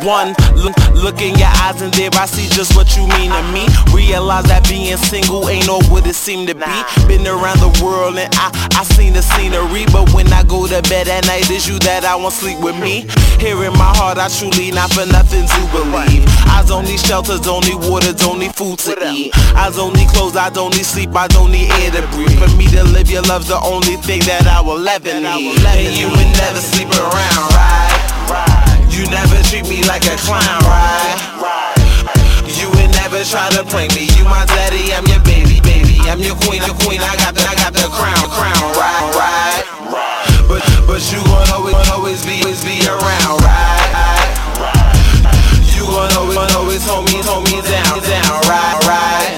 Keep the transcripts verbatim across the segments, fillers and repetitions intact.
one. Look, look in your eyes and there I see just what you mean to me. Realize that being single ain't all what it seemed to be. Been around the world and I, I seen the scenery, but when I go to bed at night, it's you that I want sleep with me. Here in my heart, I truly not for nothing to believe. I don't need shelter, don't need water, don't need food to eat. I don't need clothes, I don't need sleep, I don't need air to breathe. For me to live, your love's the only thing that I will ever need. And you would never sleep around, right? You never treat me like a clown, right? You would never try to prank me. You my daddy, I'm your baby, baby. I'm your queen, the queen. I got the, I got the crown, crown, right, right. But, but you gon' always, always be, always be around, right? You gon' always, always hold me, hold me down, down, right, right.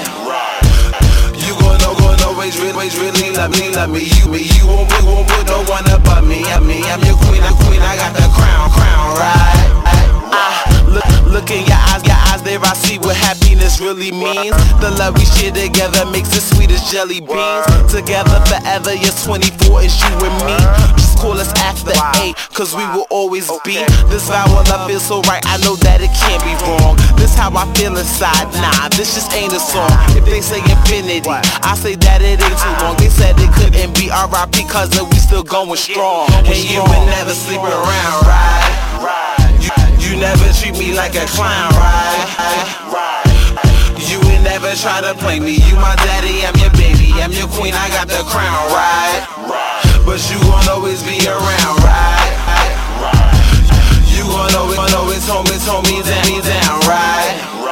You gon' gon' always, always really love me, love me. You, me, you won't, you won't put no one above me. I mean, I'm your queen, the queen. I got the crown, crown, right? I look, look in your eyes, your eyes. There I see what happiness really means. The love we share together makes it sweet as jelly beans. Together forever, you're twenty-four, it's you and me. Just call us after eight, cause we will always be. This vow of love feels so right, I know that it can't be wrong. This how I feel inside, nah, this just ain't a song. If they say infinity, I say that it ain't too long. They said it couldn't be R I P cause we still going strong. And you would never sleep around, right? You never treat me like a clown, right? You would never try to play me. You my daddy, I'm your baby, I'm your queen, I got the crown, right? But you gon' always be around, right? You gon' always, always hold me, hold me down, me down, right?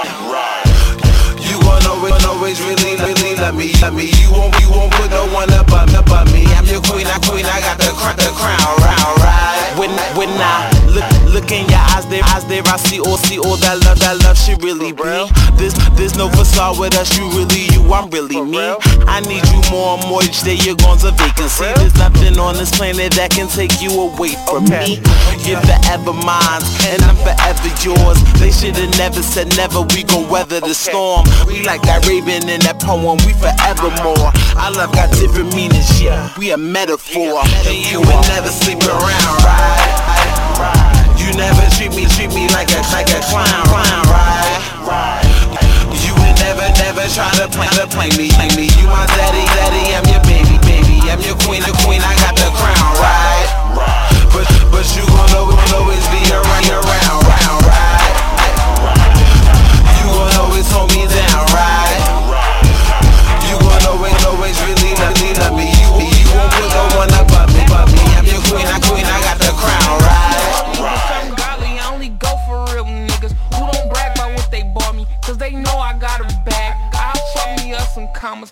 You gon' always, always really, really love me, love me. You won't, you won't put no one above, above me. I'm your queen, I queen, I got the crown, the crown, round, right? When, when I look, look in your eyes, there, eyes there, I see all, see all that love, that love should really be. There's, there's no facade with us, you really you, I'm really me. I need you more and more each day, you're gone to vacancy. There's nothing on this planet that can take you away from me. You're forever mine, and I'm forever yours. They should've never said never, we gon' weather the storm. We like that raven in that poem, we forevermore. Our love got different meanings, yeah, we a metaphor. And you would never sleep around, right? You never treat me, treat me like a, like a clown, clown, right?